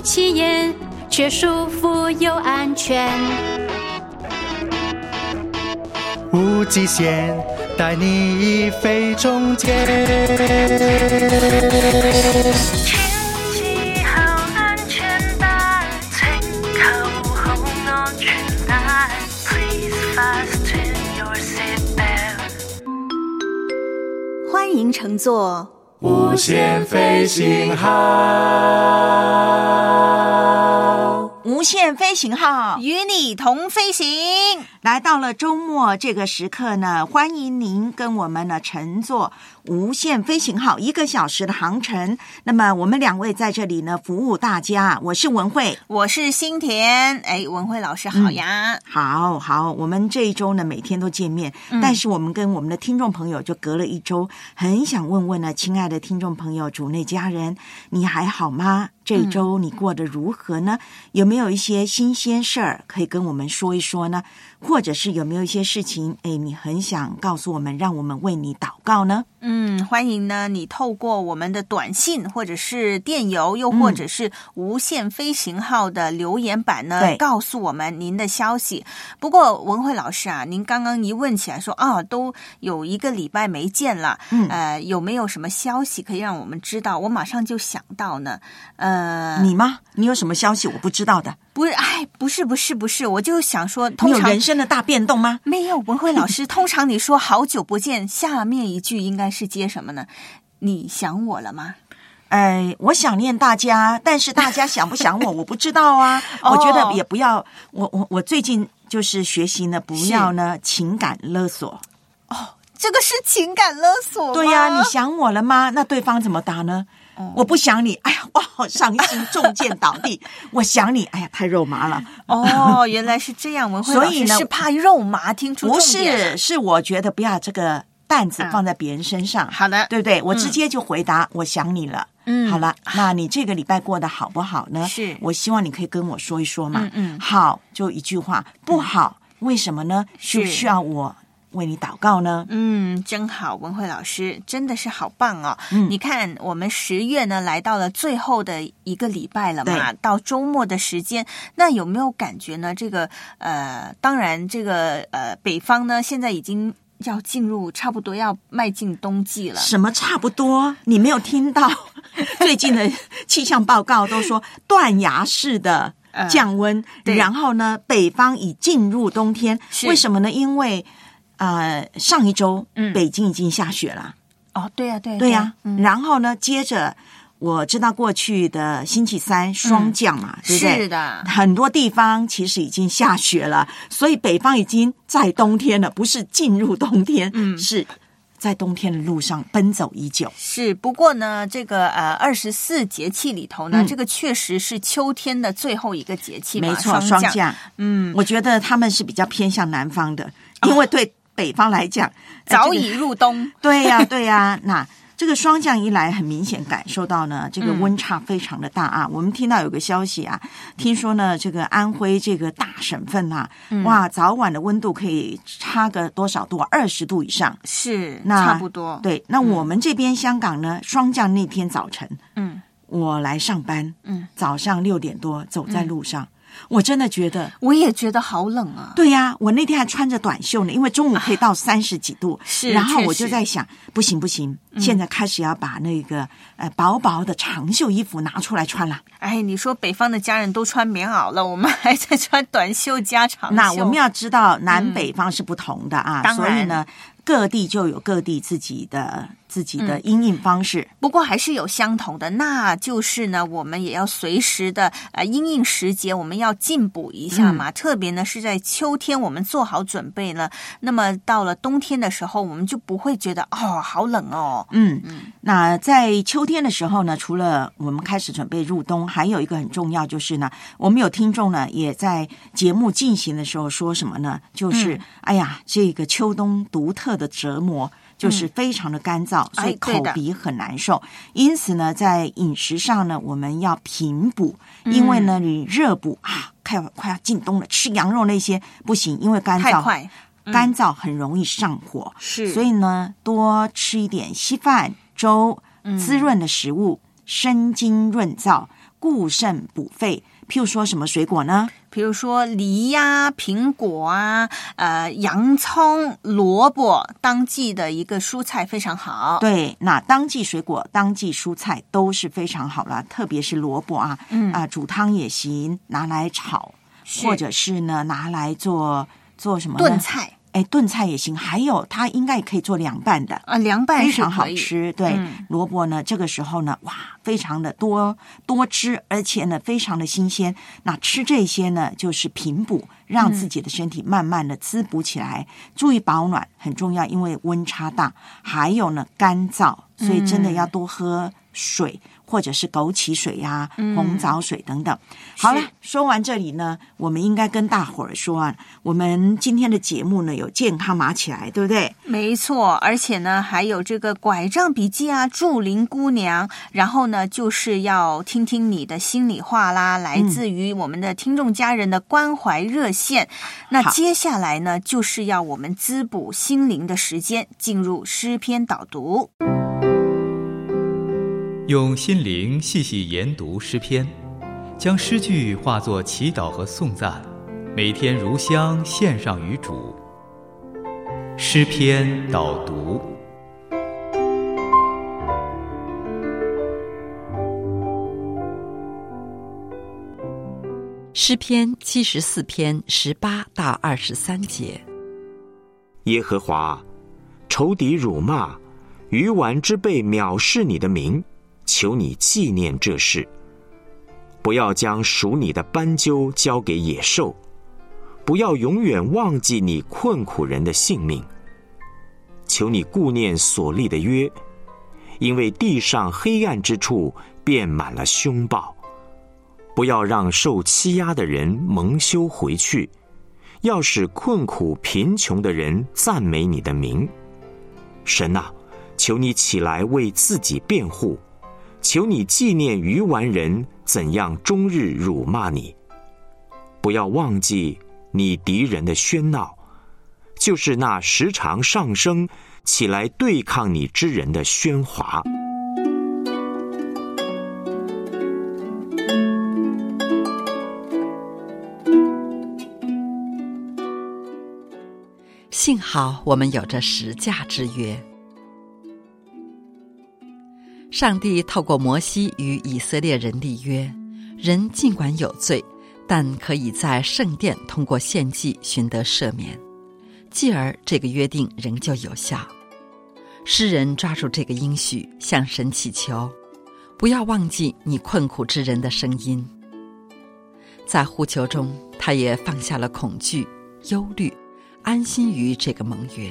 起眼，却舒服又安全。 无极限，带你飞中间。 请系好安全带，请扣好安全帶 Please fasten your seatbelt。 欢迎乘坐无限飞行号， 无限飞行号与你同飞行。 来到了周末这个时刻呢，欢迎您跟我们呢乘坐无限飞行号1个小时的航程。那么我们两位在这里呢服务大家，我是文慧， 我是新田。文慧老师好呀。 好，我们这一周呢每天都见面，但是我们跟我们的听众朋友就隔了一周，很想问问呢，亲爱的听众朋友，主内家人，你还好吗？这一周你过得如何呢？有没有一些新鲜事儿可以跟我们说一说呢？或者是有没有一些事情你很想告诉我们，让我们为你祷告呢？ 欢迎呢你透过我们的短信或者是电邮，又或者是无限飞行号的留言板呢，告诉我们您的消息。不过文慧老师啊，您刚刚一问起来说都有1个礼拜没见了，有没有什么消息可以让我们知道？我马上就想到呢， 你吗？你有什么消息我不知道的？ 不是，我就想说， 你有人生的大变动吗？ 没有，文慧老师，通常你说好久不见，下面一句应该是接什么呢？你想我了吗？ 我想念大家，但是大家想不想我，我不知道啊。我觉得也不要，我最近就是学习呢，不要呢情感勒索。 这个是情感勒索吗？ 对呀，你想我了吗？那对方怎么答呢？我不想你，哎呀，我好伤心，中箭倒地。我想你，哎呀，太肉麻了。 原来是这样，文慧老师是怕肉麻，听出重点。 不是我觉得不要这个担子放在别人身上。 好的， 对不对？我直接就回答，我想你了。好了，那你这个礼拜过得好不好呢？ 是， 我希望你可以跟我说一说嘛。好，就一句话，不好，为什么呢？需不需要我为你祷告呢？ 真好，文慧老师真的是好棒哦。你看我们10月呢来到了最后的1个礼拜了嘛，到周末的时间，那有没有感觉呢？这个当然这个北方呢现在已经要进入差不多要迈进冬季了。 什么差不多？你没有听到最近的气象报告都说断崖式的降温，然后呢北方已进入冬天。为什么呢？因为上一周北京已经下雪了。 对呀， 然后呢接着我知道过去的星期三霜降嘛，对不对？ 是的， 很多地方其实已经下雪了，所以北方已经在冬天了，不是进入冬天，是在冬天的路上奔走已久。 是，不过呢这个24节气里头呢，这个确实是秋天的最后一个节气嘛， 没错，霜降。我觉得他们是比较偏向南方的，因为对北方来讲早已入冬。 对呀，那这个霜降一来，很明显感受到呢，这个温差非常的大啊。我们听到有个消息啊，听说呢，这个安徽这个大省份啊，哇，早晚的温度可以差个多少度？20度以上， 是， 那差不多。 对，那我们这边香港呢，霜降那天早晨，我来上班，早上6点多走在路上。我真的觉得， 我也觉得好冷啊。 对呀，我那天还穿着短袖呢，因为中午可以到30几度。 是， 然后我就在想，不行，现在开始要把那个薄薄的长袖衣服拿出来穿了。 你说北方的家人都穿棉袄了，我们还在穿短袖加长袖。 那我们要知道，南北方是不同的啊，所以呢，各地就有各地自己的因应方式。 不过还是有相同的，那就是呢，我们也要随时的因应时节，我们要进补一下嘛。特别呢是在秋天，我们做好准备了，那么到了冬天的时候，我们就不会觉得好冷哦。 那在秋天的时候呢，除了我们开始准备入冬，还有一个很重要就是呢，我们有听众呢也在节目进行的时候说什么呢？就是这个秋冬独特的折磨。就是非常的干燥，所以口鼻很难受。因此呢，在饮食上呢，我们要平补，因为呢，你热补快要进冬了，吃羊肉那些不行，因为干燥很容易上火。 是， 所以呢，多吃一点稀饭、粥，滋润的食物，生津润燥。 固肾补肺。譬如说什么水果呢？ 比如说梨呀、苹果啊、洋葱、萝卜，当季的一个蔬菜非常好。 对，那当季水果、当季蔬菜都是非常好了，特别是萝卜啊，煮汤也行，拿来炒，或者是呢拿来做什么呢？ 炖菜。 炖菜也行，还有它应该也可以做凉拌的凉拌非常好吃。对，萝卜呢，这个时候呢，哇，非常的多汁，而且呢，非常的新鲜。那吃这些呢，就是平补，让自己的身体慢慢的滋补起来。注意保暖很重要，因为温差大，还有呢干燥，所以真的要多喝水。或者是枸杞水呀、红枣水等等。好了，说完这里呢，我们应该跟大伙儿说啊，我们今天的节目呢有健康码起来，对不对？ 没错，而且呢还有这个拐杖笔记啊、祝龄姑娘，然后呢就是要听听你的心里话啦，来自于我们的听众家人的关怀热线。那接下来呢就是要我们滋补心灵的时间，进入诗篇导读。 用心灵细细研读诗篇，将诗句化作祈祷和颂赞，每天如香献上于主。诗篇导读。 诗篇74篇18到23节。 耶和华，仇敌辱骂，愚顽之辈藐视你的名，求你纪念这事，不要将属你的斑鸠交给野兽，不要永远忘记你困苦人的性命。求你顾念所立的约，因为地上黑暗之处遍满了凶暴。不要让受欺压的人蒙羞回去，要使困苦贫穷的人赞美你的名。神啊，求你起来为自己辩护，求你纪念愚顽人怎样终日辱骂你。不要忘记你敌人的喧闹，就是那时常上升起来对抗你之人的喧哗。 幸好我们有着十架之约。上帝透过摩西与以色列人立约，人尽管有罪，但可以在圣殿通过献祭寻得赦免，继而这个约定仍旧有效。诗人抓住这个应许，向神祈求，不要忘记你困苦之人的声音。在呼求中，他也放下了恐惧、忧虑，安心于这个盟约。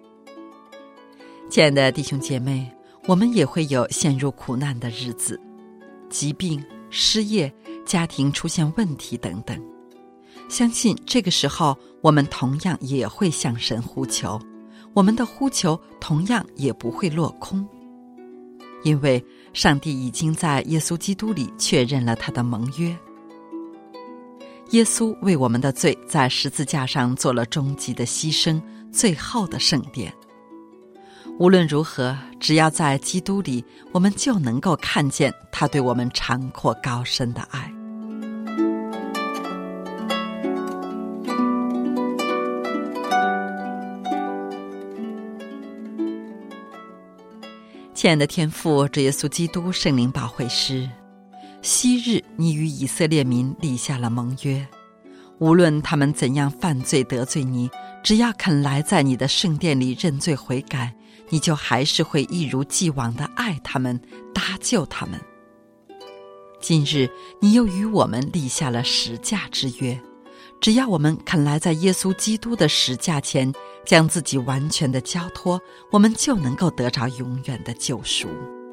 亲爱的弟兄姐妹，我们也会有陷入苦难的日子，疾病、失业、家庭出现问题等等。相信这个时候，我们同样也会向神呼求，我们的呼求同样也不会落空，因为上帝已经在耶稣基督里确认了他的盟约。耶稣为我们的罪在十字架上做了终极的牺牲，最后的圣殿。无论如何，只要在基督里，我们就能够看见他对我们长阔高深的爱。亲爱的天父，主耶稣基督圣灵保惠师，昔日你与以色列民立下了盟约，无论他们怎样犯罪得罪你，只要肯来在你的圣殿里认罪悔改，你就还是会一如既往地爱他们，搭救他们。今日你又与我们立下了十架之约，只要我们肯来在耶稣基督的十架前将自己完全的交托，我们就能够得着永远的救赎。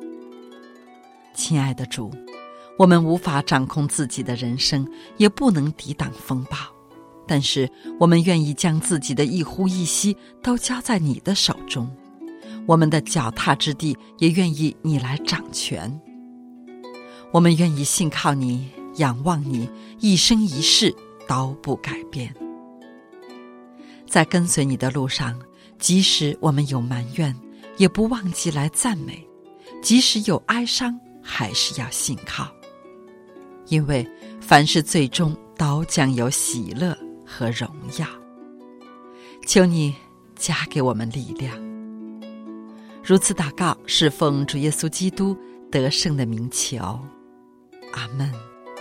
亲爱的主，我们无法掌控自己的人生，也不能抵挡风暴，但是我们愿意将自己的一呼一吸都交在你的手中，我们的脚踏之地也愿意你来掌权。我们愿意信靠你，仰望你，一生一世都不改变。在跟随你的路上，即使我们有埋怨，也不忘记来赞美；即使有哀伤，还是要信靠。 因为凡事最终都将有喜乐和荣耀。求你加给我们力量。如此祷告，是奉主耶稣基督得胜的名求，阿们。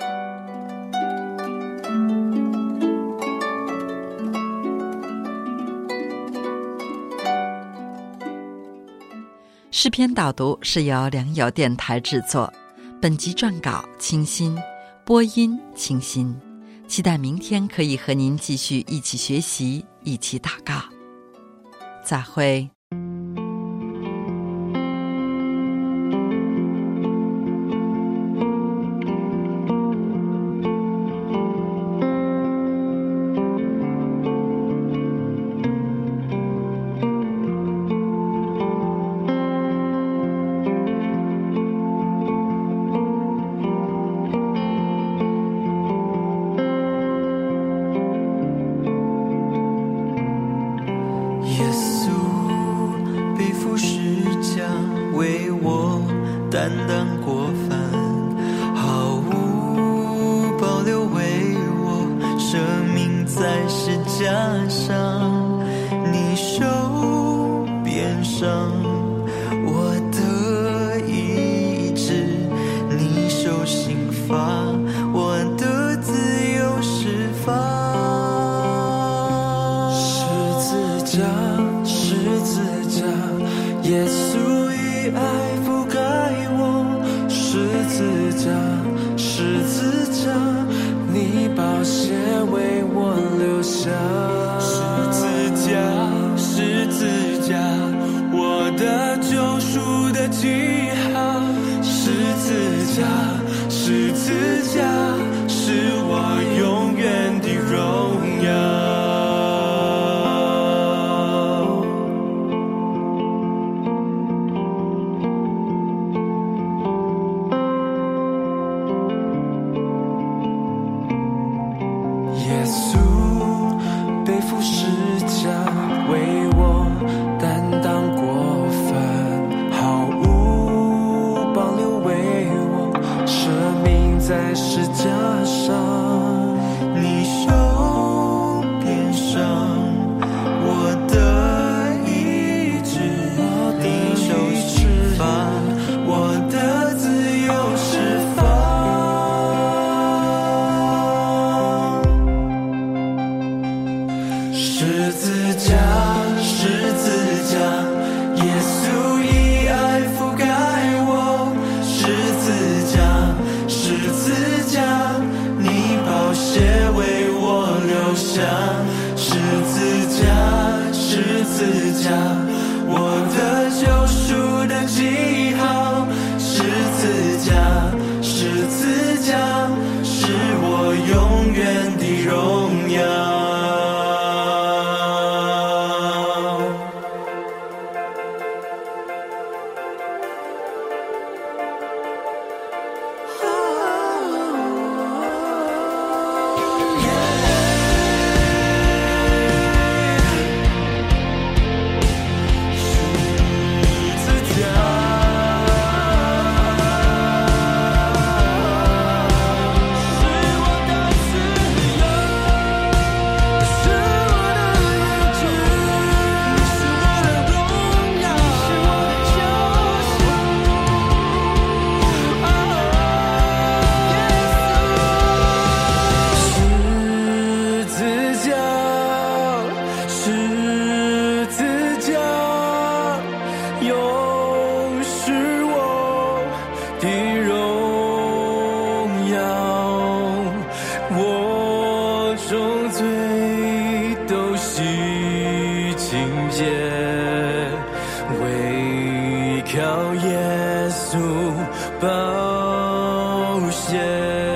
诗篇导读是由良友电台制作，本集撰稿清新，播音清新。期待明天可以和您继续一起学习，一起祷告。再会。 耶稣背负十架，为我担当过犯，毫无保留为我舍命在十架上。你受鞭伤，我得医治；你受刑罚，我得自由释放。十字架，耶稣以爱覆盖我。十字架，十字架，你宝血为我留下。十字架，十字架，我的救赎的记号。十字架，十字架，是我永远的荣耀。耶稣背负十架，为我担当过犯，毫无保留为我舍命在十架上。你受鞭伤，我得医治；你受刑罚，我得自由释放。十字架，十字架，耶稣以爱覆盖我。十字架，十字架，你宝血为我留下。十字架，十字架，我的救赎的记号。十字架，十字架，是我永远的荣耀。靠耶稣宝血。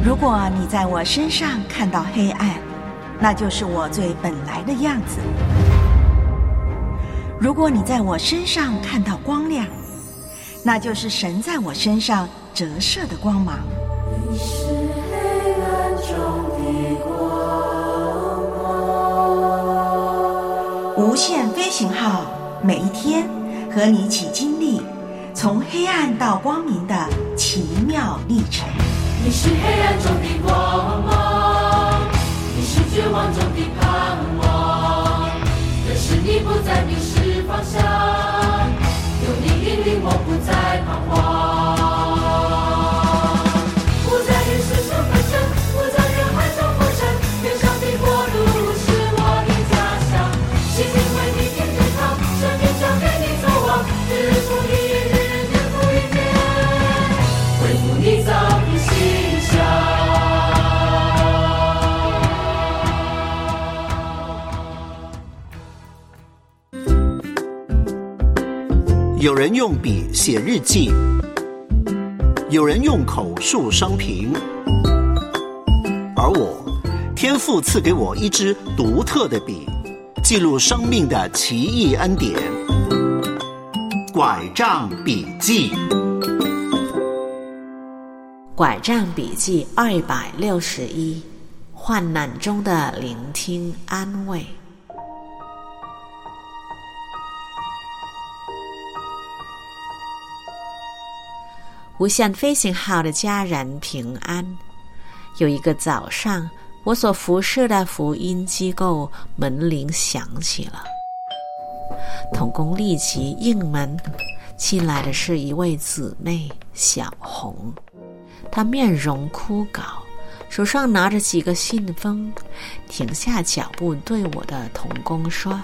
如果你在我身上看到黑暗，那就是我最本来的样子；如果你在我身上看到光亮，那就是神在我身上折射的光芒。 你是黑暗中的光芒。 无限飞行号每一天和你一起经历从黑暗到光明的奇妙历程。 你是黑暗中的光芒，你是绝望中的盼望，但是你不再迷失方向，有你引领我不再彷徨，不再与世俗纷争，不在人海中浮沉，天上的国度是我的家乡，心灵为你添对抗，生命交给你走往，日复一日，年复一年，恢复你早的形象。 有人用笔写日记，有人用口述生平，而我，天父赐给我一支独特的笔，记录生命的奇异恩典。拐杖笔记， 拐杖笔记261，患难中的聆听安慰。无限飞行号的家人平安。有一个早上，我所服侍的福音机构门铃响起了，同工立即应门，进来的是一位姊妹小红，她面容枯槁，手上拿着几个信封，停下脚步对我的同工说：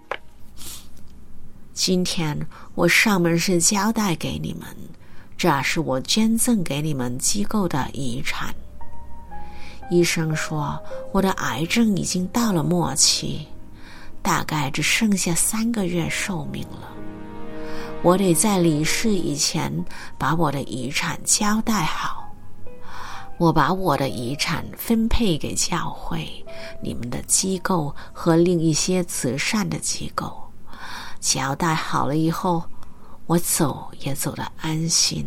今天我上门是交代给你们，这是我捐赠给你们机构的遗产。医生说我的癌症已经到了末期，大概只剩下3个月寿命了。我得在离世以前把我的遗产交代好。我把我的遗产分配给教会、你们的机构和另一些慈善的机构。交代好了以后，我走也走得安心。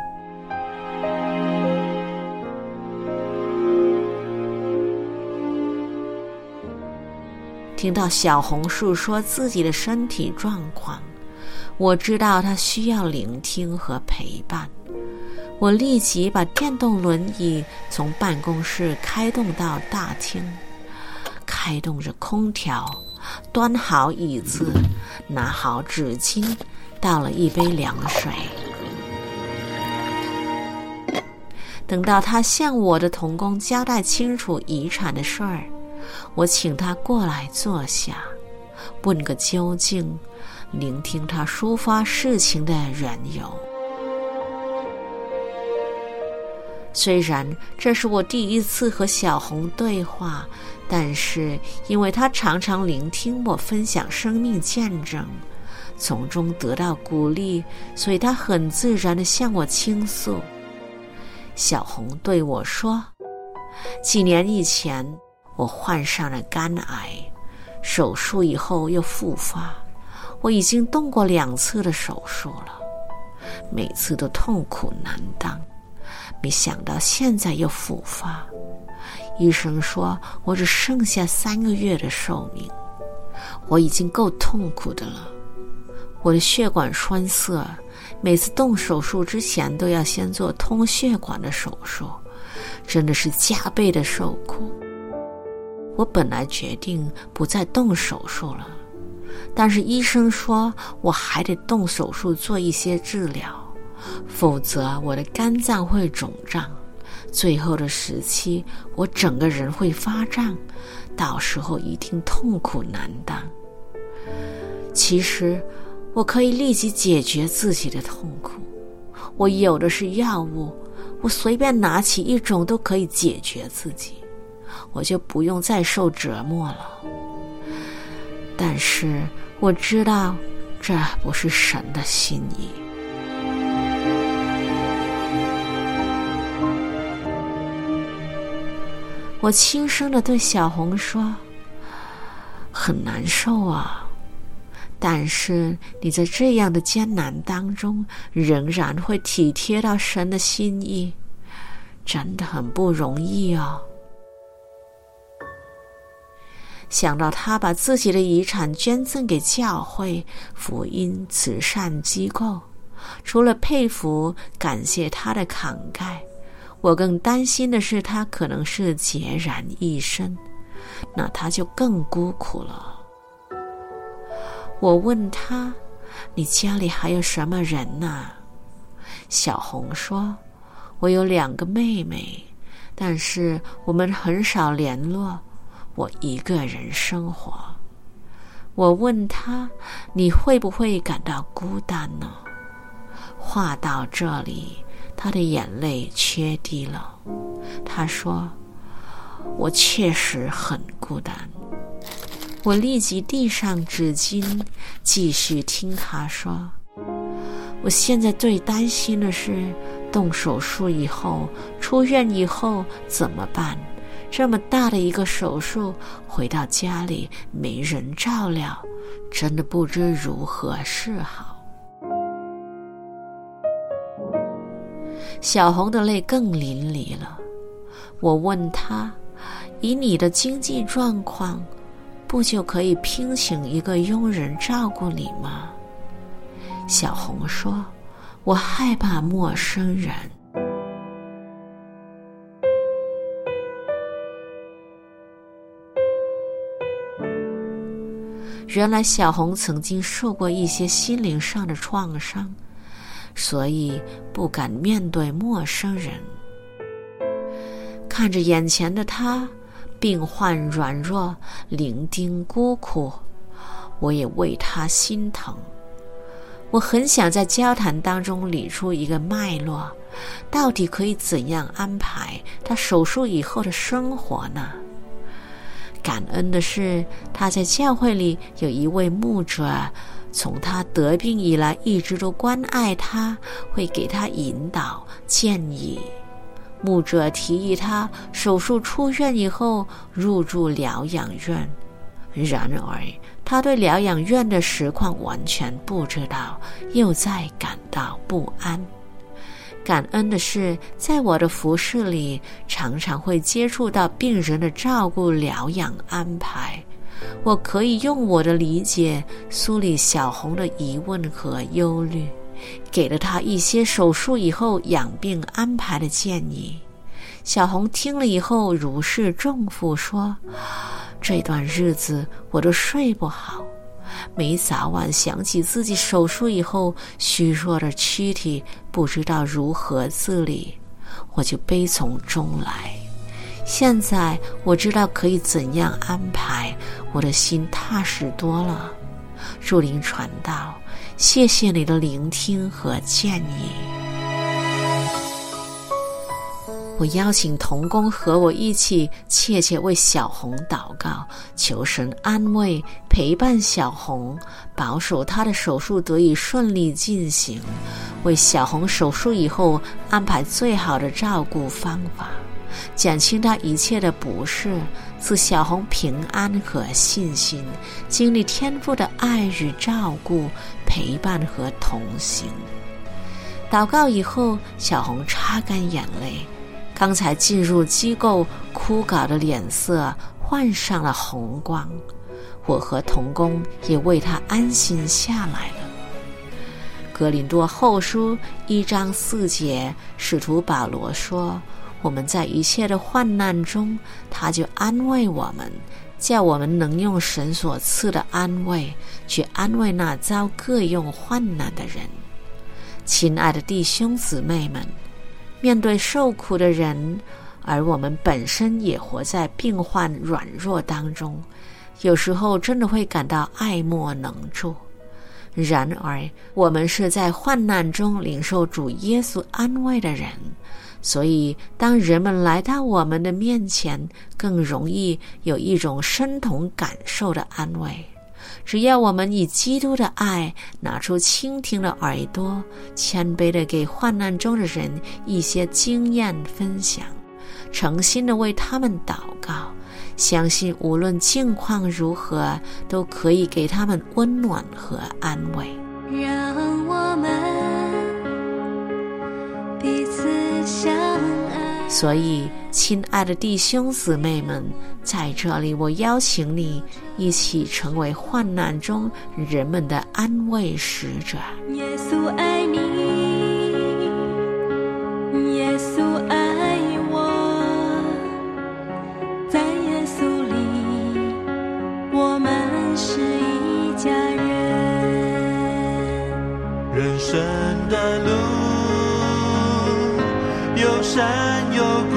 听到小红述说自己的身体状况，我知道她需要聆听和陪伴。我立即把电动轮椅从办公室开动到大厅，开动着空调，端好椅子，拿好纸巾，倒了一杯凉水。等到他向我的同工交代清楚遗产的事儿，我请他过来坐下，问个究竟，聆听他抒发事情的缘由。虽然这是我第一次和小红对话，但是因为他常常聆听我分享生命见证，从中得到鼓励，所以他很自然地向我倾诉。小红对我说，几年以前我患上了肝癌，手术以后又复发，我已经动过2次的手术了，每次都痛苦难当，没想到现在又复发。医生说我只剩下3个月的寿命，我已经够痛苦的了。我的血管栓塞，每次动手术之前都要先做通血管的手术，真的是加倍的受苦。我本来决定不再动手术了，但是医生说我还得动手术做一些治疗，否则我的肝脏会肿胀，最后的时期我整个人会发胀，到时候一定痛苦难当。其实我可以立即解决自己的痛苦，我有的是药物，我随便拿起一种都可以解决自己，我就不用再受折磨了。但是我知道这不是神的心意。 我轻声地对小红说，很难受啊，但是你在这样的艰难当中仍然会体贴到神的心意，真的很不容易哦。想到他把自己的遗产捐赠给教会、福音慈善机构，除了佩服感谢他的慷慨，我更担心的是他可能是孑然一身，那他就更孤苦了。我问他，你家里还有什么人呢？小红说，我有2个妹妹，但是我们很少联络，我一个人生活。我问他，你会不会感到孤单呢？话到这里，他的眼泪缺滴了。他说，我确实很孤单。我立即递上纸巾，继续听他说，我现在最担心的是动手术以后，出院以后怎么办？这么大的一个手术，回到家里没人照料，真的不知如何是好。小红的泪更淋漓了。我问她，以你的经济状况，不就可以聘请一个佣人照顾你吗？小红说，我害怕陌生人。原来小红曾经受过一些心灵上的创伤，所以不敢面对陌生人。看着眼前的他，病患软弱，伶仃孤苦，我也为他心疼。我很想在交谈当中理出一个脉络，到底可以怎样安排他手术以后的生活呢？感恩的是，他在教会里有一位牧者，从他得病以来一直都关爱他，会给他引导建议。牧者提议他手术出院以后入住疗养院，然而他对疗养院的实况完全不知道，又在感到不安。感恩的是，在我的服事里，常常会接触到病人的照顾疗养安排，我可以用我的理解梳理小红的疑问和忧虑，给了她一些手术以后养病安排的建议。小红听了以后如释重负，说，这段日子我都睡不好，每早晚想起自己手术以后虚弱的躯体不知道如何自理，我就悲从中来。现在我知道可以怎样安排，我的心踏实多了。祝灵传道，谢谢你的聆听和建议。我邀请同工和我一起切切为小红祷告，求神安慰陪伴小红，保守她的手术得以顺利进行，为小红手术以后安排最好的照顾方法，减轻她一切的不适，赐小红平安和信心，经历天父的爱与照顾、陪伴和同行。祷告以后，小红擦干眼泪，刚才进入机构枯槁的脸色换上了红光，我和同工也为他安心下来了。哥林多后书1章4节，使徒保罗说，我们在一切的患难中，他就安慰我们，叫我们能用神所赐的安慰去安慰那遭各样患难的人。亲爱的弟兄姊妹们，面对受苦的人，而我们本身也活在病患软弱当中，有时候真的会感到爱莫能助。然而我们是在患难中领受主耶稣安慰的人，所以当人们来到我们的面前，更容易有一种身同感受的安慰。只要我们以基督的爱拿出倾听的耳朵，谦卑地给患难中的人一些经验分享， 诚心的为他们祷告，相信无论境况如何，都可以给他们温暖和安慰。 让我们彼此相爱。 所以，亲爱的弟兄姊妹们，在这里我邀请你一起成为患难中人们的安慰使者。 耶稣爱你，耶稣爱我，在耶稣里，我们是一家人。 人生的路有山有谷，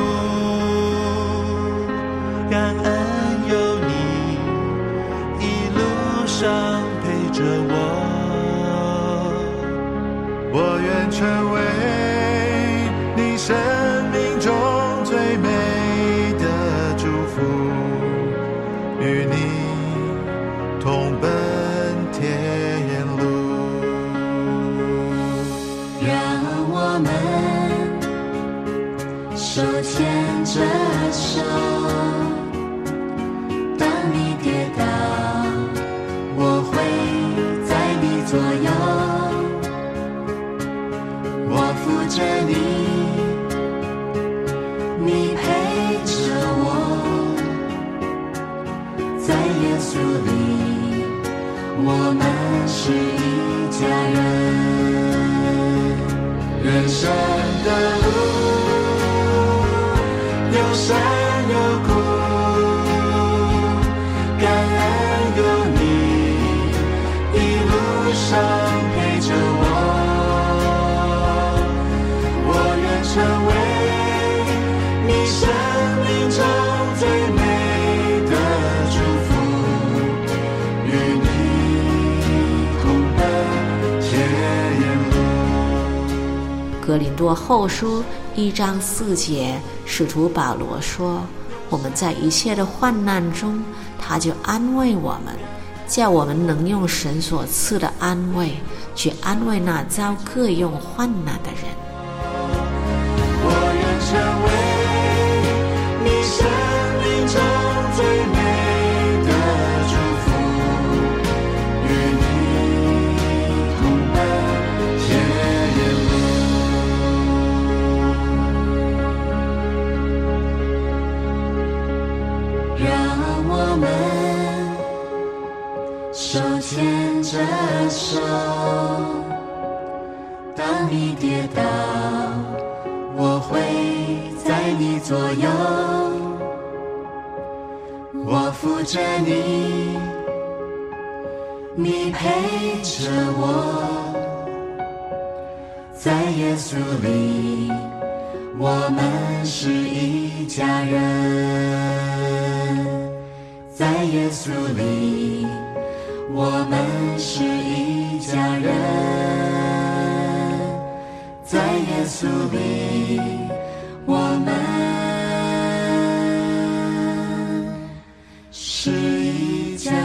感恩有你一路上陪着我。我愿成为你生命中最美的祝福，与你同奔天路。 让我们手牵着手，当你跌倒，我会在你左右，我扶着你，你陪着我，在耶稣里，我们是一家人。 人生的路有山有谷，感恩有你一路上陪着我。我愿成为你生命中最美的祝福，与你同奔天路。 哥林多后书1章4节，使徒保罗说，我们在一切的患难中，他就安慰我们，叫我们能用神所赐的安慰去安慰那遭各样患难的人。 我愿成为你生命中最美的祝福，与你同奔天路。 让我们手牵着手，当你跌倒，我会在你左右，我扶着你，你陪着我，在耶稣里，我们是一家人。在耶稣里，我们是一家人。在耶稣里，我们是一家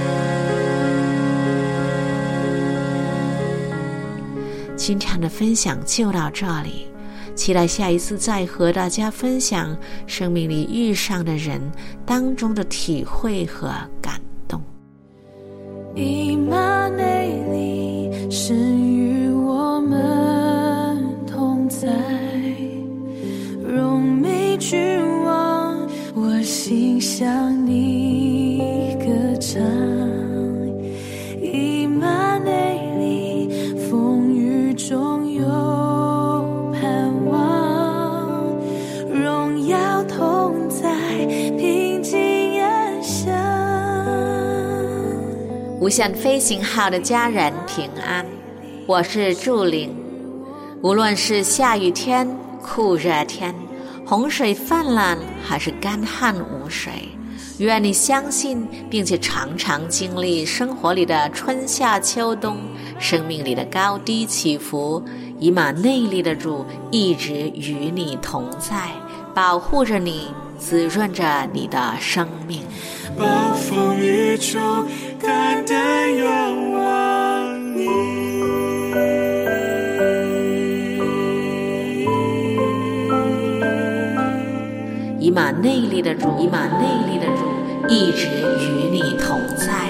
人。 今天的分享就到这里，期待下一次再和大家分享生命里遇上的人当中的体会和感动。 以马内利，神与我们同在，荣美君王，我心向你歌唱。以马内利，风雨中有盼望，荣耀同在，平静安详。 无限飞行号的家人平安，我是祝玲。无论是下雨天、酷热天、洪水泛滥还是干旱无水，愿你相信并且常常经历生活里的春夏秋冬，生命里的高低起伏，以马内利的主一直与你同在，保护着你，滋润着你的生命。 暴风雨中单单仰望你， 内利的主，以马内利的主一直与你同在。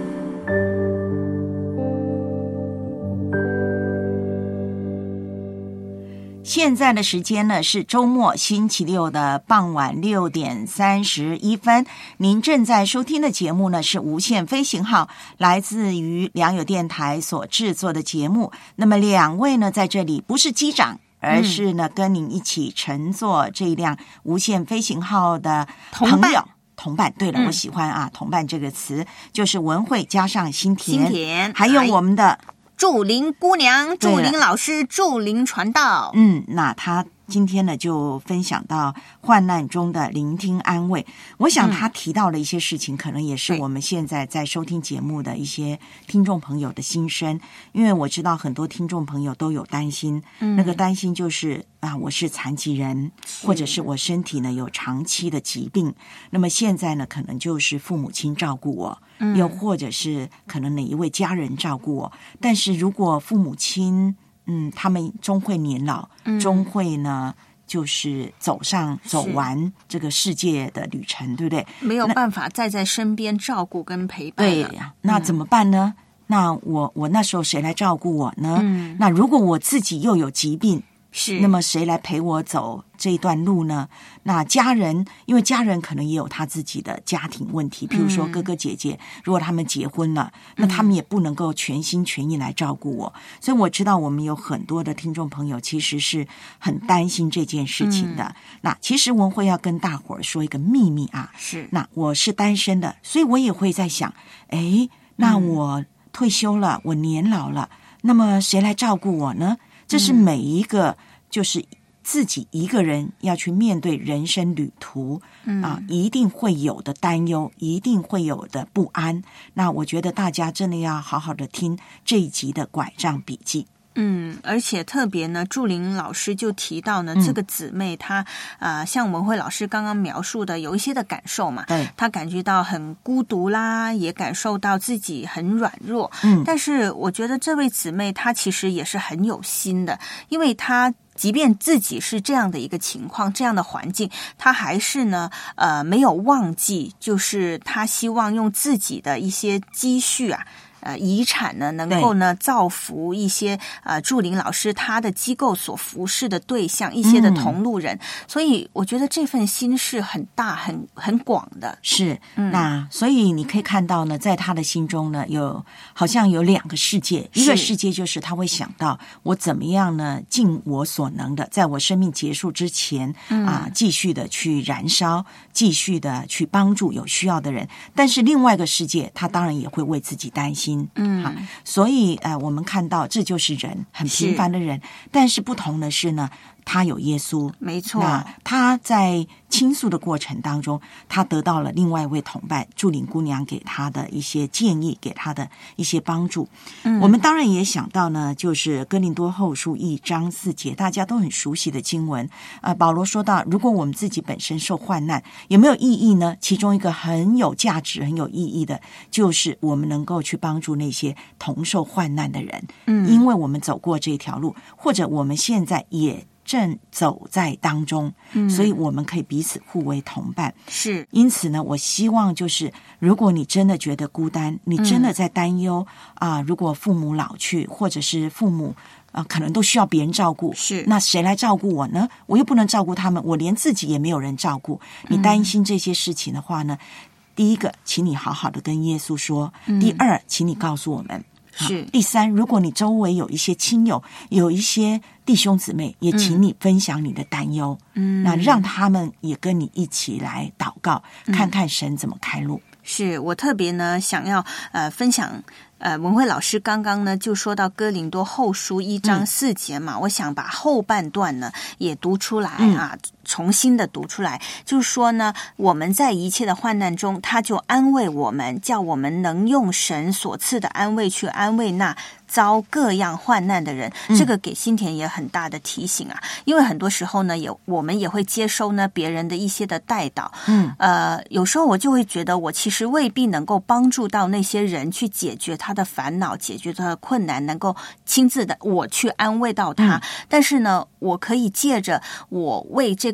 现在的时间呢是周末星期六的傍晚6点31分。您正在收听的节目呢是无限飞行号，来自于良友电台所制作的节目。那么两位呢在这里不是机长，而是呢跟您一起乘坐这一辆无限飞行号的朋友。同伴，对了，我喜欢啊，同伴这个词，就是文慧加上新田，还有我们的祝玲姑娘、祝玲老师、祝玲传道。 那他今天呢就分享到患难中的聆听安慰。我想他提到的一些事情，可能也是我们现在在收听节目的一些听众朋友的心声。因为我知道很多听众朋友都有担心，那个担心就是我是残疾人，或者是我身体呢有长期的疾病，那么现在呢可能就是父母亲照顾我，又或者是可能哪一位家人照顾我。但是如果父母亲他们终会年老，终会呢就是走完这个世界的旅程，对不对？ 没有办法再在身边照顾跟陪伴了。 对呀，那怎么办呢？那我那时候谁来照顾我呢？那如果我自己又有疾病，那么谁来陪我走这一段路呢？那家人，因为家人可能也有他自己的家庭问题，譬如说哥哥姐姐，如果他们结婚了，那他们也不能够全心全意来照顾我。所以我知道我们有很多的听众朋友其实是很担心这件事情的。那其实文慧要跟大伙儿说一个秘密啊，那我是单身的，所以我也会在想，那我退休了，我年老了，那么谁来照顾我呢？这是每一个就是自己一个人要去面对人生旅途一定会有的担忧，一定会有的不安。那我觉得大家真的要好好的听这一集的拐杖笔记。 而且特别呢，祝玲老师就提到呢，这个姊妹她像文慧老师刚刚描述的，有一些的感受嘛，对，她感觉到很孤独啦，也感受到自己很软弱。但是我觉得这位姊妹她其实也是很有心的，因为她即便自己是这样的一个情况，这样的环境，她还是呢没有忘记，就是她希望用自己的一些积蓄遗产呢，能够呢造福一些祝玲老师他的机构所服侍的对象，一些的同路人。所以我觉得这份心是很大很广的。 是，那所以你可以看到呢，在他的心中呢，好像有两个世界，一个世界就是他会想到我怎么样呢，尽我所能的，在我生命结束之前继续的去燃烧，继续的去帮助有需要的人。但是另外一个世界，他当然也会为自己担心。所以我们看到这就是人，很平凡的人，但是不同的是呢，他有耶稣，没错。那他在倾诉的过程当中，他得到了另外一位同伴祝玲姑娘给他的一些建议，给他的一些帮助。我们当然也想到呢，就是哥林多后书1章4节，大家都很熟悉的经文。保罗说到，如果我们自己本身受患难，有没有意义呢？其中一个很有价值、很有意义的，就是我们能够去帮助那些同受患难的人。因为我们走过这条路，或者我们现在也正走在当中，所以我们可以彼此互为同伴。是，因此呢，我希望就是如果你真的觉得孤单，你真的在担忧如果父母老去，或者是父母可能都需要别人照顾，是，那谁来照顾我呢？我又不能照顾他们，我连自己也没有人照顾。你担心这些事情的话呢，第一个，请你好好的跟耶稣说；第二，请你告诉我们。是，第三，如果你周围有一些亲友，有一些弟兄姊妹，也请你分享你的担忧，那让他们也跟你一起来祷告，看看神怎么开路。 是，我特别呢想要分享文慧老师刚刚呢就说到哥林多后书1章4节嘛，我想把后半段呢也读出来重新的读出来，就是说呢，我们在一切的患难中，他就安慰我们，叫我们能用神所赐的安慰去安慰那遭各样患难的人。这个给新田也很大的提醒因为很多时候呢，我们也会接收呢别人的一些的代祷，有时候我就会觉得我其实未必能够帮助到那些人去解决他的烦恼，解决他的困难，能够亲自的我去安慰到他，但是呢，我可以借着我为这个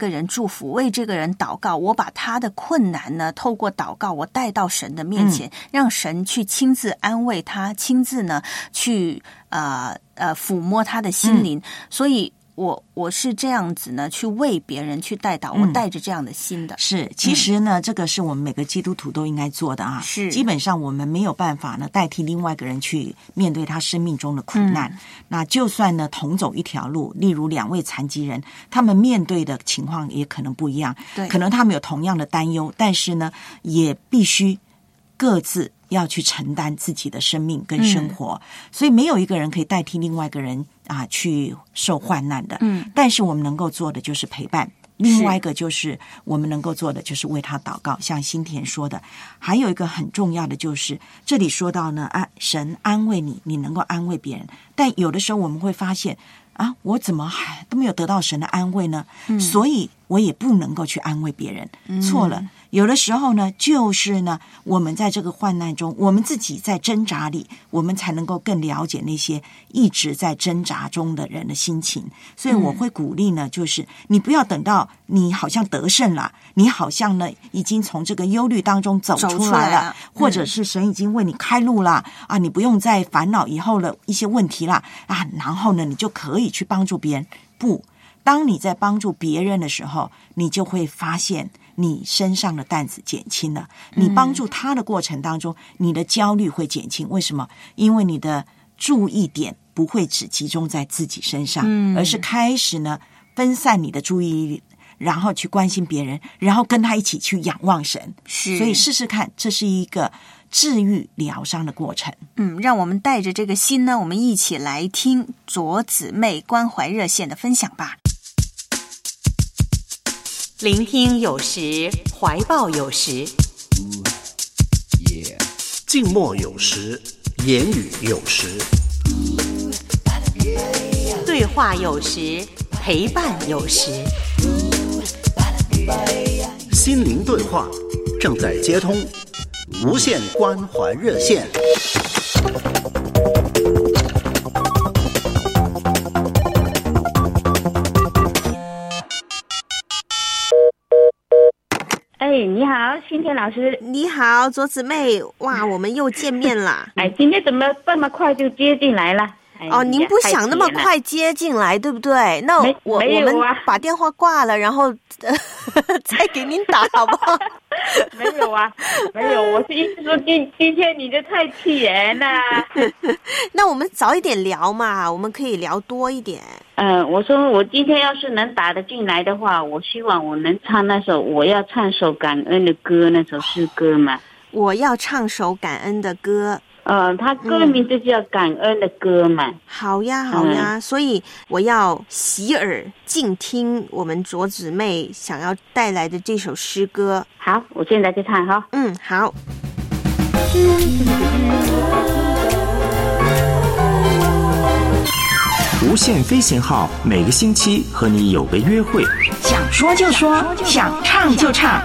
个人祝福，为这个人祷告，我把他的困难呢透过祷告我带到神的面前，让神去亲自安慰他，亲自呢去抚摸他的心灵，所以我是这样子呢，去为别人去代祷，我带着这样的心的。 是，其实呢，这个是我们每个基督徒都应该做的啊。 是， 基本上我们没有办法呢代替另外一个人去面对他生命中的苦难。那就算呢同走一条路，例如2位残疾人，他们面对的情况也可能不一样， 对， 可能他们有同样的担忧，但是呢，也必须各自要去承担自己的生命跟生活，所以没有一个人可以代替另外一个人去受患难的。但是我们能够做的就是陪伴，另外一个就是我们能够做的就是为他祷告，像新田说的。还有一个很重要的就是这里说到呢，神安慰你，你能够安慰别人，但有的时候我们会发现我怎么还都没有得到神的安慰呢？所以我也不能够去安慰别人。错了，有的时候呢，就是呢，我们在这个患难中，我们自己在挣扎里，我们才能够更了解那些一直在挣扎中的人的心情。所以我会鼓励呢，就是你不要等到你好像得胜了，你好像呢已经从这个忧虑当中走出来了，或者是神已经为你开路了你不用再烦恼以后的一些问题了然后呢，你就可以去帮助别人。不，当你在帮助别人的时候，你就会发现你身上的担子减轻了。你帮助他的过程当中，你的焦虑会减轻。为什么？因为你的注意点不会只集中在自己身上，而是开始呢分散你的注意力，然后去关心别人，然后跟他一起去仰望神。 是， 所以试试看，这是一个治愈疗伤的过程。 让我们带着这个心呢，我们一起来听卓姊妹关怀热线的分享吧。 聆听有时，怀抱有时， 静默有时，言语有时， 对话有时，陪伴有时， 心灵对话正在接通，无限关怀热线。 你好，新田老师。 你好，卓姊妹。哇，我们又见面啦。 今天怎么这么快就接进来了？ 您不想那么快接进来，对不对？那我们把电话挂了，然后再给您打，好不好？ 没有啊，没有。我是意思说，今天你这太气人了。 那我们早一点聊嘛，我们可以聊多一点。 我说我今天要是能打得进来的话，我希望我能唱那首我要唱首感恩的歌，那首诗歌嘛。 我要唱首感恩的歌。 他歌名就叫感恩的歌嘛。 好呀，好呀。所以我要洗耳静听我们卓姊妹想要带来的这首诗歌。 好，我现在就唱哈。 好。 无限飞行号每个星期和你有个约会， 想说就说，想唱就唱。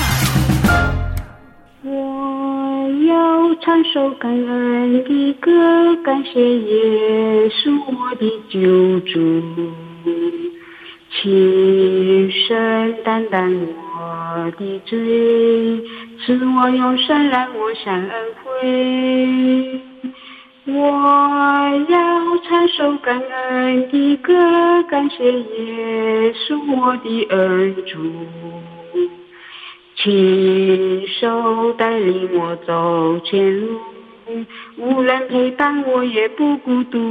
我要唱首感恩的歌，感谢耶稣我的救主，亲身担当我的罪，赐我永生让我享恩惠。我要唱首感恩的歌，感谢耶稣我的恩主，亲手带领我走前路，无人陪伴我也不孤独。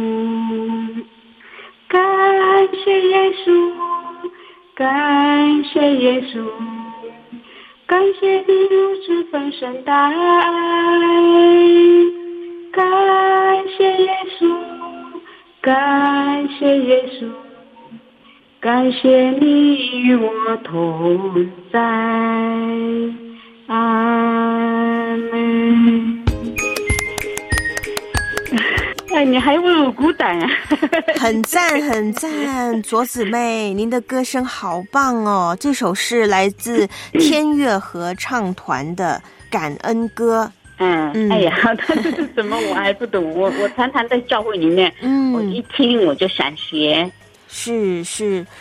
感谢耶稣，感谢耶稣，感谢你如此丰盛的爱。感谢耶稣，感谢耶稣，感谢你与我同在。阿门。你还为我鼓掌啊！ 很赞很赞，卓姊妹，您的歌声好棒哦！这首是来自天乐合唱团的感恩歌。 哎呀，这是什么我还不懂。我常常在教会里面，我一听我就想学。 是，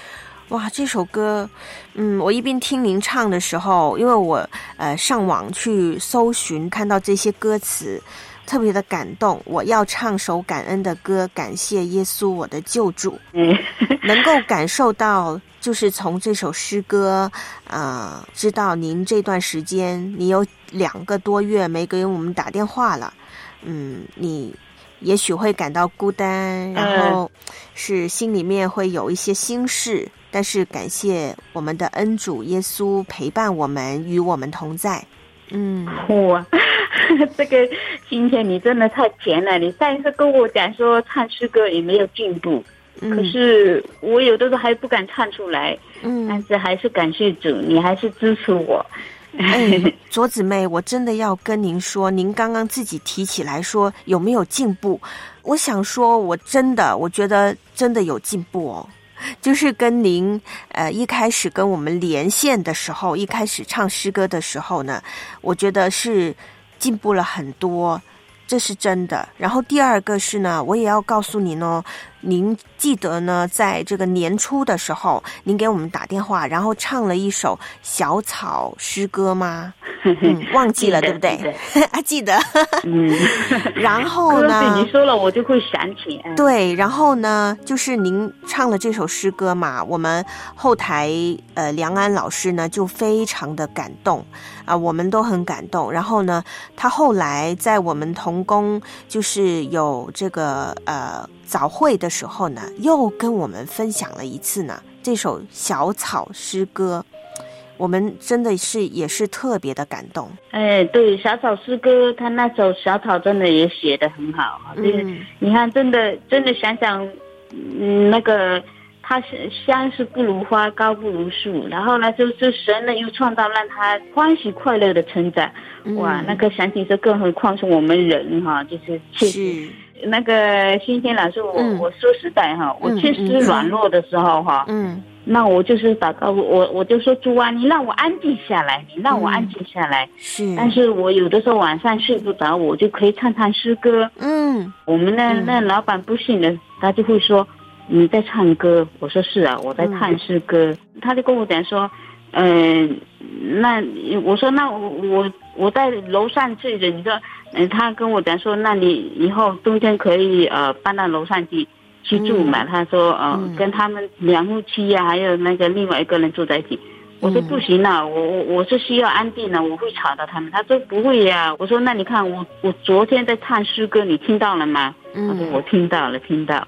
哇，这首歌，我一边听您唱的时候，因为我上网去搜寻，看到这些歌词，特别的感动。我要唱首感恩的歌，感谢耶稣我的救主。能够感受到，就是从这首诗歌，知道您这段时间你有2个多月没给我们打电话了，你也许会感到孤单，然后是心里面会有一些心事，但是感谢我们的恩主耶稣陪伴我们，与我们同在。 哇，这个今天你真的太甜了！你上一次跟我讲说唱诗歌也没有进步，可是我有的时候还不敢唱出来，但是还是感谢主，你还是支持我。 左姊妹，我真的要跟您说，您刚刚自己提起来说有没有进步，我想说我觉得真的有进步哦。就是跟您一开始跟我们连线的时候，一开始唱诗歌的时候呢，我觉得是进步了很多，这是真的。然后第二个是呢，我也要告诉您哦，您记得呢，在这个年初的时候，您给我们打电话，然后唱了一首小草诗歌吗？忘记了对不对？记得。然后呢， 你说了我就会想起。 对，然后呢，就是您唱了这首诗歌嘛，我们后台梁安老师呢就非常的感动啊，我们都很感动。然后呢，他后来在我们同工就是有这个早会的时候呢，又跟我们分享了一次呢这首小草诗歌。我们真的是也是特别的感动。 对，小草诗歌，他那首小草真的也写得很好。你看，真的想想，那个他香是不如花，高不如树，然后呢，就是神呢又创造让他欢喜快乐的成长。哇，那个想起这，更何况是我们人哈，就是确实。那个新天老师，我说实在哈，我确实软弱的时候哈，那我就是祷告，我就说主啊，你让我安静下来，你让我安静下来。是，但是我有的时候晚上睡不着，我就可以唱唱诗歌。我们那老板不信的，他就会说你在唱歌，我说是啊，我在唱诗歌。他就跟我讲说，那我说那我在楼上睡着，你说，他跟我讲说，那你以后冬天可以搬到楼上去住嘛？他说跟他们2夫妻啊，还有那个另外一个人住在一起。我说不行啊，我是需要安定的，我会吵到他们。他说不会呀。我说那你看我昨天在唱诗歌，你听到了吗？他说我听到了。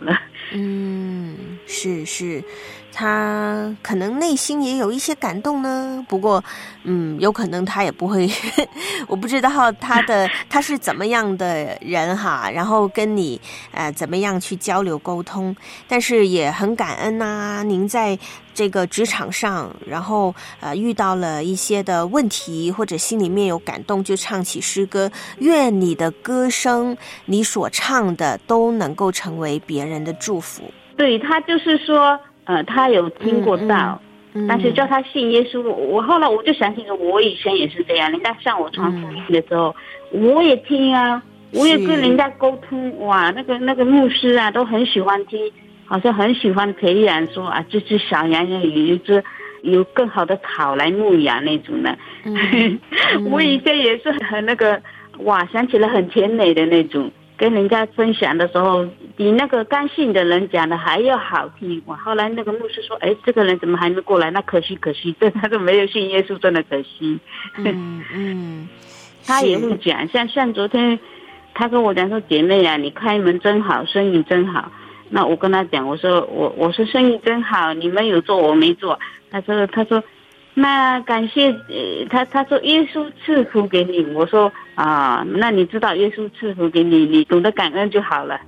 是。他可能内心也有一些感动呢，不过有可能他也不会我不知道他是怎么样的人哈，然后跟你怎么样去交流沟通，但是也很感恩啊，您在这个职场上，然后遇到了一些的问题，或者心里面有感动，就唱起诗歌，愿你的歌声，你所唱的都能够成为别人的祝福。 对，他就是说他有听过道，但是叫他信耶稣。我后来我就想起说，我以前也是这样，人家向我传福音的时候，我也听啊，我也跟人家沟通。哇，那个牧师啊，都很喜欢听，好像很喜欢培养说啊，这只小羊有更好的草来牧养那种的。我以前也是很那个，哇，想起来很甜美的那种。跟人家分享的时候，比那个刚信的人讲的还要好听。哇！后来那个牧师说：“这个人怎么还没过来？那可惜，这他都没有信耶稣，真的可惜。”他也会讲，像昨天，他跟我讲说：“姐妹啊，你开门真好，生意真好。”那我跟他讲，我说生意真好，你们有做，我没做。他说。那感谢他说耶稣赐福给你，我说那你知道耶稣赐福给你，你懂得感恩就好了。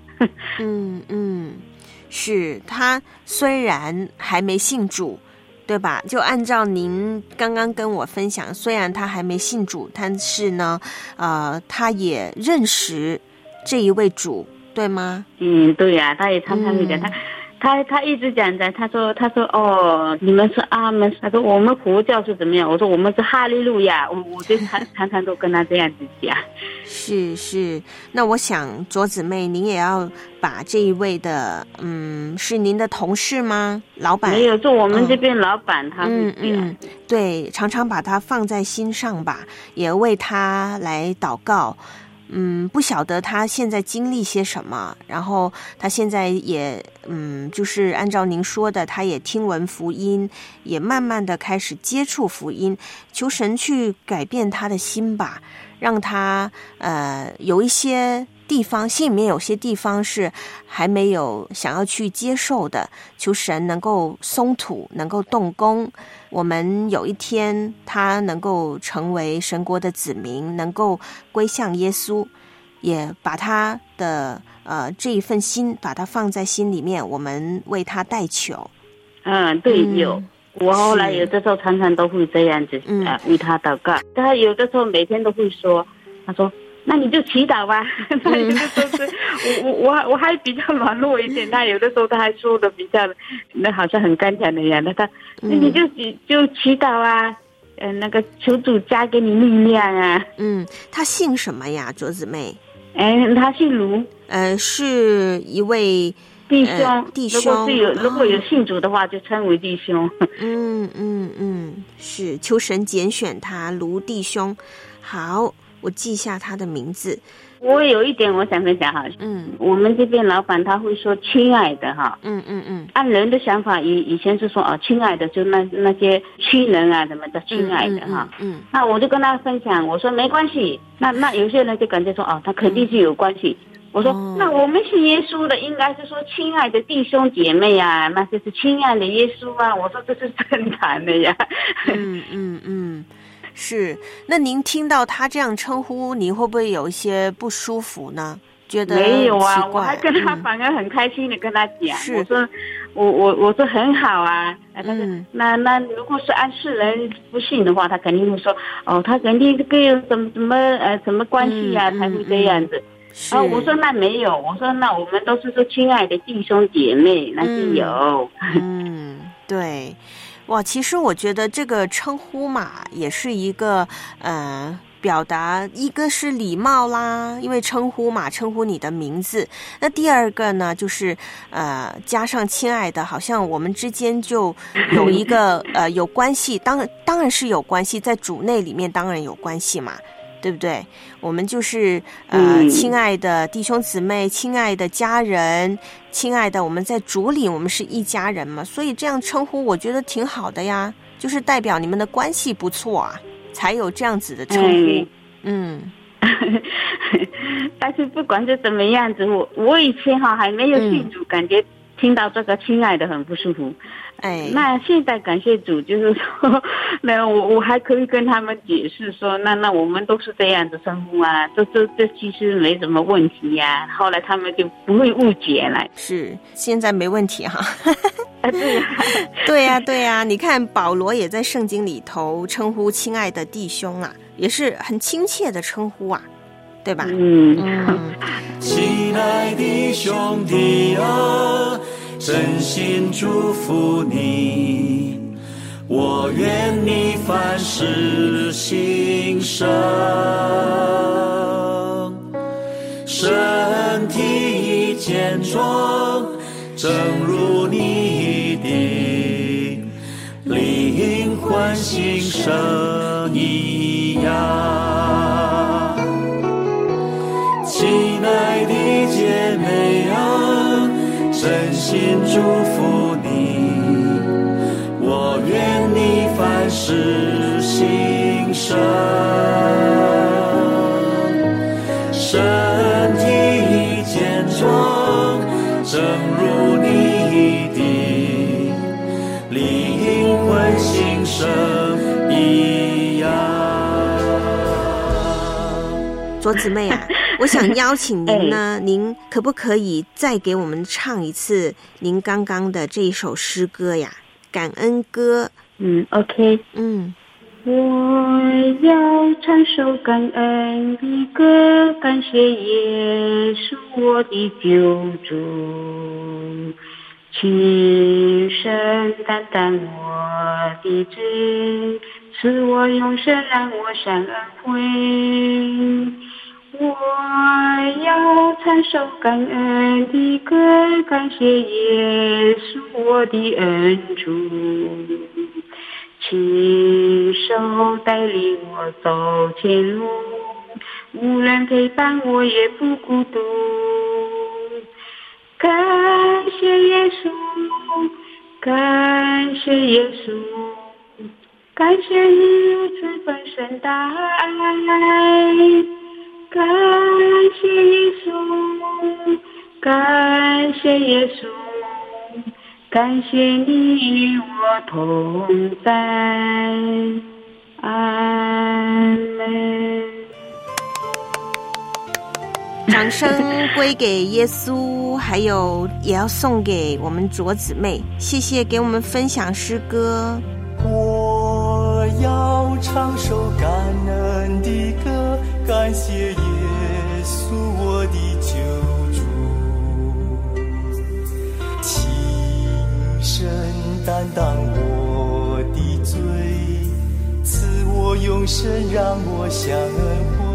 是他虽然还没信主，对吧？就按照您刚刚跟我分享，虽然他还没信主，但是呢他也认识这一位主，对吗？ 对呀，他也常常会讲他一直讲的，他说哦，你们是阿门，他说我们佛教是怎么样，我说我们是哈利路亚，我就常常都跟他这样子讲。 是，那我想卓姊妹您也要把这一位的是您的同事吗？老板？ 没有，就我们这边老板他会讲。 对，常常把他放在心上吧，也为他来祷告。不晓得他现在经历些什么，然后他现在也就是按照您说的，他也听闻福音，也慢慢的开始接触福音，求神去改变他的心吧，让他有一些地方，心里面有些地方是还没有想要去接受的，求神能够松土，能够动工，我们有一天他能够成为神国的子民，能够归向耶稣，也把他的这一份心把他放在心里面，我们为他代求。 对，有。我后来有的时候常常都会这样子为他祷告，他有的时候每天都会说，他说那你就祈祷吧。他有的时候是我还比较软弱一点，他有的时候他还说的比较那好像很刚强的样子，他你就祈祷啊，那个求主加给你力量啊。 他姓什么呀，卓姊妹？ 他姓卢， 是一位弟兄。 如果有信主的话，就称为弟兄。 是求神拣选他，卢弟兄。好，我记下他的名字。 我有一点我想分享哈，我们这边老板他会说亲爱的哈，按人的想法以前是说亲爱的就那些亲人啊什么的亲爱的哈，那我就跟他分享，我说没关系，那有些人就感觉说他肯定是有关系。我说那我们信耶稣的应该是说亲爱的弟兄姐妹啊，那就是亲爱的耶稣啊，我说这是正常的呀。 是，那您听到他这样称呼，你会不会有一些不舒服呢？觉得没有啊， 奇怪， 我还跟他反而很开心的跟他讲，我说很好啊，那如果是按世人不信的话，他肯定会说他肯定跟有什么关系啊，才会这样子。我说那没有，我说那我们都是说亲爱的弟兄姐妹，那是有。 对。哇，其实我觉得这个称呼嘛，也是一个表达，一个是礼貌啦，因为称呼嘛，称呼你的名字。那第二个呢，就是加上亲爱的，好像我们之间就有一个有关系，当然是有关系，在主内里面当然有关系嘛。对不对？我们就是亲爱的弟兄姊妹，亲爱的家人，亲爱的我们在主里我们是一家人嘛，所以这样称呼我觉得挺好的呀，就是代表你们的关系不错啊，才有这样子的称呼。 但是不管是怎么样子，我以前还没有信主，感觉听到这个亲爱的很不舒服。那现在感谢主，就是说，那我还可以跟他们解释说，那我们都是这样子称呼啊，这其实没什么问题呀。后来他们就不会误解了。 是，现在没问题哈。 对呀， 对呀，你看保罗也在圣经里头称呼亲爱的弟兄啊，也是很亲切的称呼啊，对吧？ 亲爱的兄弟啊，真心祝福你，我愿你凡事兴盛，身体健壮，正如你的灵魂兴盛一样。亲爱的姐妹啊，真心祝福你，我愿你凡事兴盛，身体健壮，正如你的灵魂兴盛一样。 卓姊妹啊，我想邀请您呢，您可不可以再给我们唱一次您刚刚的这一首诗歌呀？感恩歌。 OK。我要唱首感恩的歌，感谢耶稣我的救主， 亲身担当我的罪，赐我永生让我享恩惠。我要唱首感恩的歌，感谢耶稣我的恩主，亲手带领我走前路，无人陪伴我也不孤独。感谢耶稣，感谢耶稣，感谢你如此丰盛大爱。感谢耶稣，感谢耶稣，感谢你与我同在。阿门。 掌声归给耶稣，还有也要送给我们卓姊妹，谢谢给我们分享诗歌。 我要唱首感恩的歌，感谢耶稣我的救主，亲身担当我的罪，赐我永生让我享恩惠。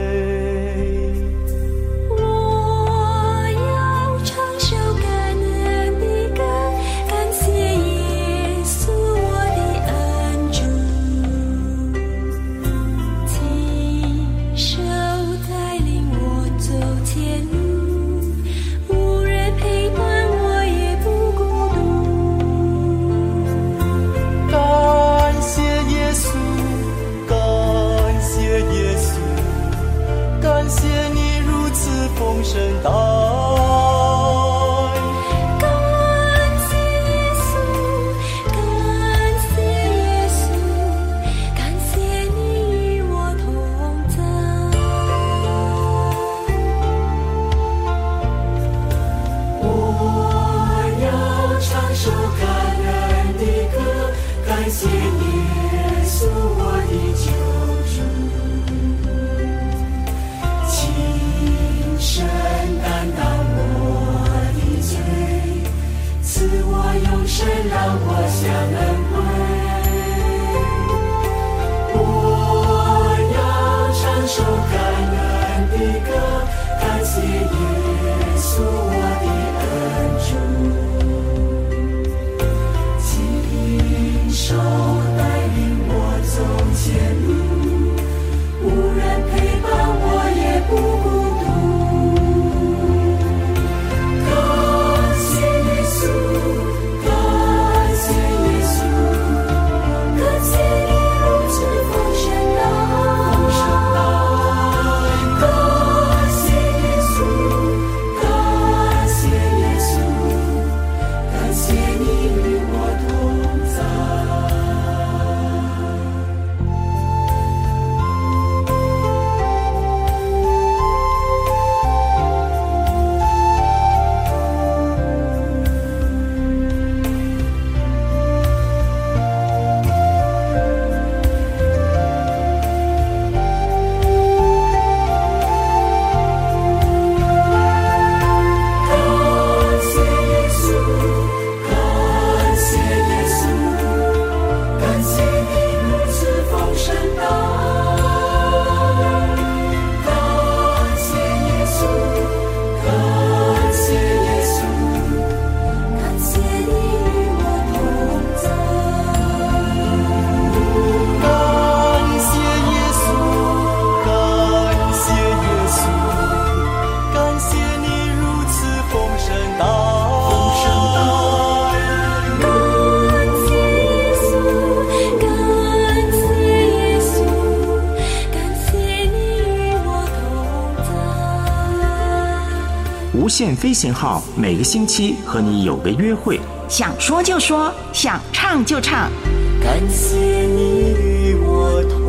无限飞行号每个星期和你有个约会， 想说就说，想唱就唱。 感谢你与我同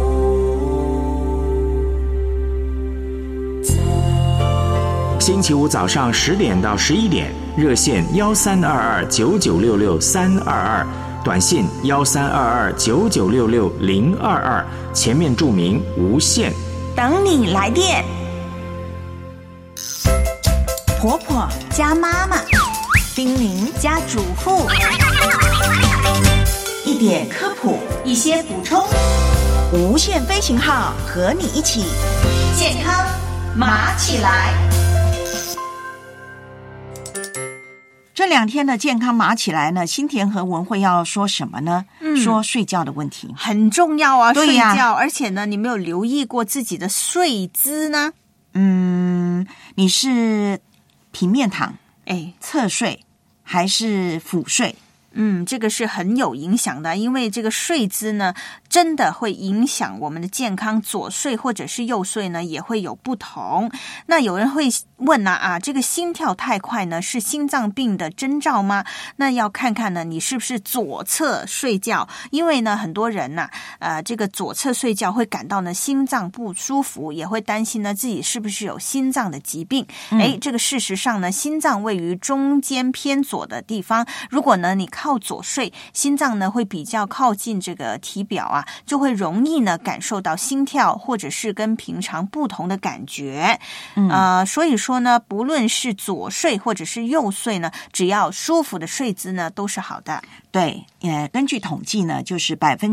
在。 星期五早上10点到11点，热线13229966-322，短信13229966-022，前面注明无限， 等你来电。 婆婆加妈妈， 叮咛加嘱咐， 一点科普， 一些补充， 无限飞行号和你一起健康马起来。 这2天的健康马起来呢，新田和文慧要说什么呢？说睡觉的问题很重要啊， 对呀， 睡觉。而且呢，你没有留意过自己的睡姿呢？ 你是平面躺、侧睡还是俯睡？ 这个是很有影响的，因为这个睡姿呢，真的会影响我们的健康。左睡或者是右睡呢，也会有不同。那有人会问这个心跳太快呢，是心脏病的征兆吗？那要看看呢，你是不是左侧睡觉？因为呢，很多人这个左侧睡觉会感到呢心脏不舒服，也会担心呢自己是不是有心脏的疾病。这个事实上呢，心脏位于中间偏左的地方。如果呢你靠左睡，心脏呢会比较靠近这个体表就会容易呢感受到心跳或者是跟平常不同的感觉。所以说呢，不论是左睡或者是右睡呢，只要舒服的睡姿呢都是好的。 对，根据统计呢，就是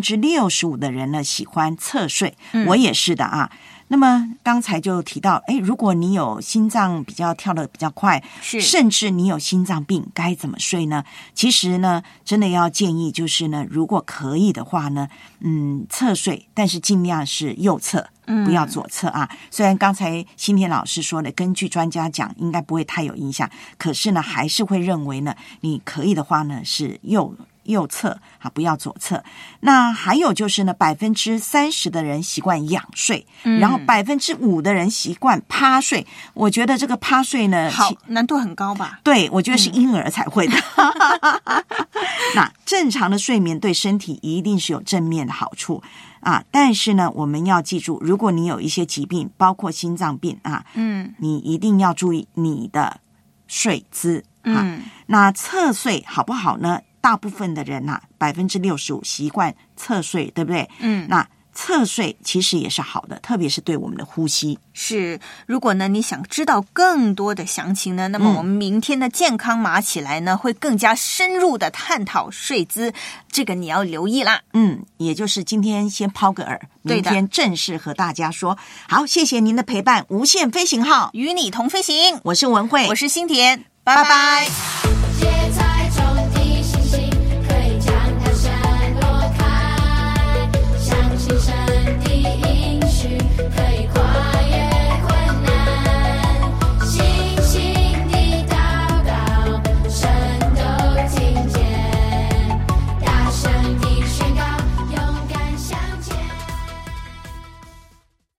65% 的人呢喜欢侧睡，我也是的啊。那么刚才就提到，如果你有心脏比较跳得比较快，甚至你有心脏病，该怎么睡呢？其实呢，真的要建议就是呢，如果可以的话呢，侧睡，但是尽量是右侧，不要左侧啊。虽然刚才新田老师说的，根据专家讲，应该不会太有影响，可是呢，还是会认为呢，你可以的话呢，是右侧不要左侧。那还有就是呢，30%的人习惯仰睡，然后5%的人习惯趴睡。我觉得这个趴睡呢， 好，难度很高吧？ 对，我觉得是婴儿才会的。那正常的睡眠对身体一定是有正面的好处但是呢，我们要记住，如果你有一些疾病，包括心脏病你一定要注意你的睡姿那侧睡好不好呢？大部分的人65%习惯侧睡，对不对？那侧睡其实也是好的，特别是对我们的呼吸。 是，如果呢你想知道更多的详情呢，那么我们明天的健康马起来呢，会更加深入的探讨睡姿，这个你要留意啦。 也就是今天先抛个饵，明天正式和大家说。好，谢谢您的陪伴，无限飞行号与你同飞行。 我是文慧， 我是新田，拜拜。